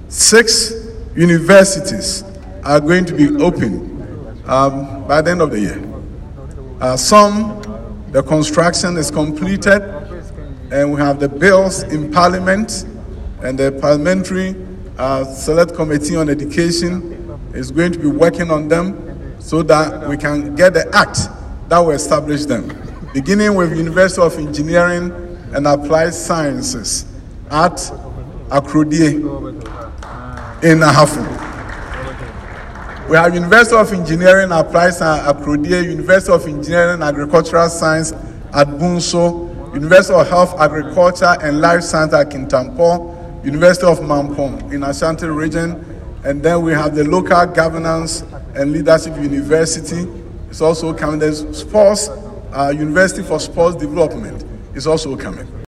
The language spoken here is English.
6 universities are going to be open by the end of the year. The construction is completed, and we have the bills in Parliament, and the Parliamentary Select Committee on Education is going to be working on them so that we can get the act that will establish them. Beginning with University of Engineering and Applied Sciences at Akrodie in Ahafo. We have University of Engineering and Applied Science at Akrodie, University of Engineering and Agricultural Science at Bunso, University of Health, Agriculture and Life Science at Kintampo, University of Mampong in Ashanti region, and then we have the Local Governance and Leadership University. It's also coming. There's Sports University for Sports Development is also coming.